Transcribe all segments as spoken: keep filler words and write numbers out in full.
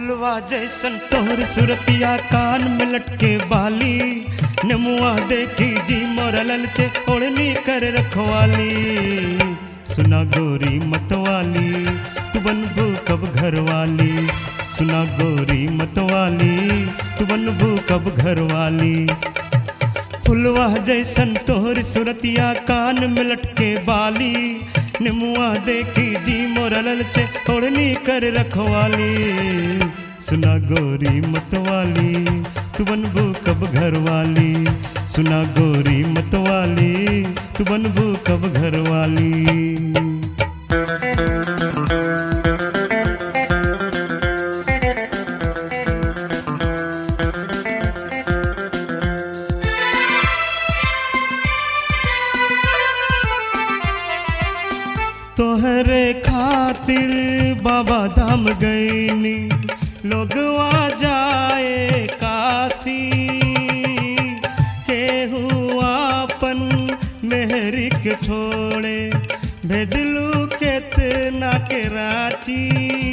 फुलवा जैसन तोहर सुरतिया कान में लटके बाली नमुआ देखी जी मोरा ललचे ओढ़नी कर रखवाली। सुना गोरी मतवाली तू बनबू कब घरवाली, सुना गोरी मतवाली तू बनबू कब घरवाली। फुलवा जैसन तोहर सुरतिया कान में लटके बाली निमुआ देखी जी मोरा ललचे ओढ़नी कर रखवाली। सुना गोरी मतवाली तू बनबू कब घरवाली, सुना गोरी मतवाली तू बनबू कब घरवाली। तोहरे खातिर बाबा धाम गईनी लोगवा जाए काशी, केहू आपन मेहरी के छोड़े भेदलू केतना के रांची,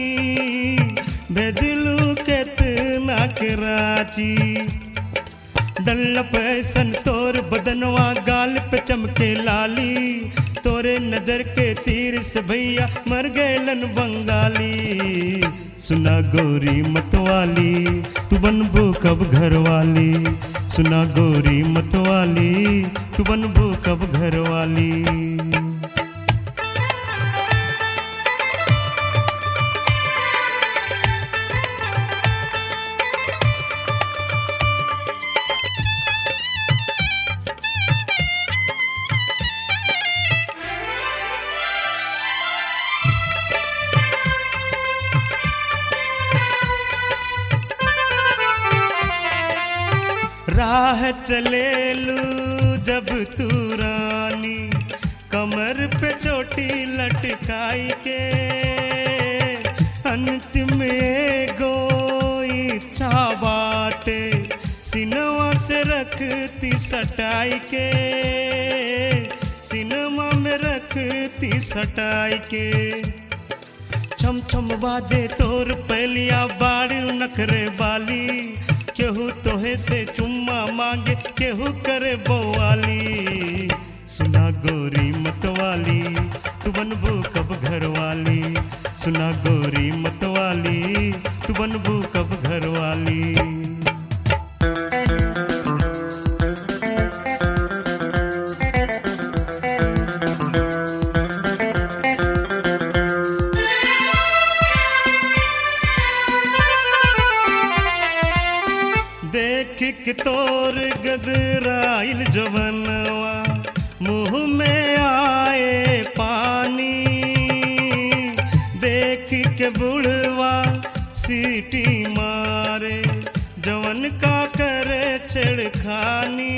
भेदलू केतना के रांची। डल्लप ऐसन तोर बदनवा गाल पे चमके लाली, तोरे नजर के तीर से भैया मर गएलन बंगाली। सुना गोरी मतवाली तू बनबू कब घरवाली, सुना गोरी मतवाली तू बनबू कब घरवाली। राह चलेलू जब तू रानी कमर पे चोटी लटकाई के, अंतिम एगो इच्छा बाटे सिनवा से रखती सटाई के, सिनमा में रखती सटाई के। छम छम बाजे तोर पहलिया बाड़ी नखरे वाली, केहू तोहे से चुम्मा मांगे केहू करे बवाली। सुना गोरी मतवाली तू बनबू कब घरवाली, सुना गोरी मतवाली तू बनबू कब घरवाली। देख के तोर गदराइल जवनवा मुँह में आए पानी, देख के बुढ़वा सीटी मारे जवन का करे छेड़खानी,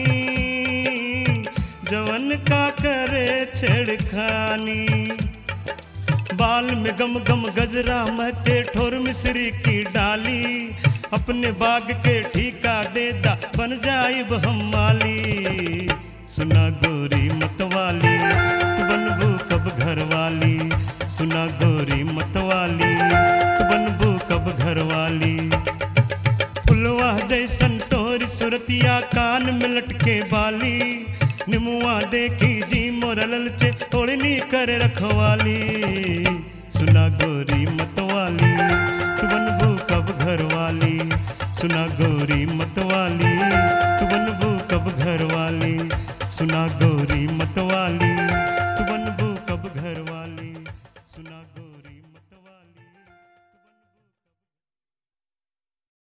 जवन का करे छेड़खानी। बाल में गम गम गजरा महके ठोर मिश्री की डाली, अपने बाग के ठीका दे दा बन जाइब हम माली। सुना गोरी मतवाली तू बनबू कब घरवाली, सुना गोरी मतवाली तू बनबू कब घरवाली। फुलवा जैसन तोहरी सुरतिया कान में लटके बाली, निमुआ देखी जी मोरा ललचे ओढ़नी कर रखवाली। सुना गोरी मतवाली तू बनबू कब घरवाली, सुना गोरी मतवाली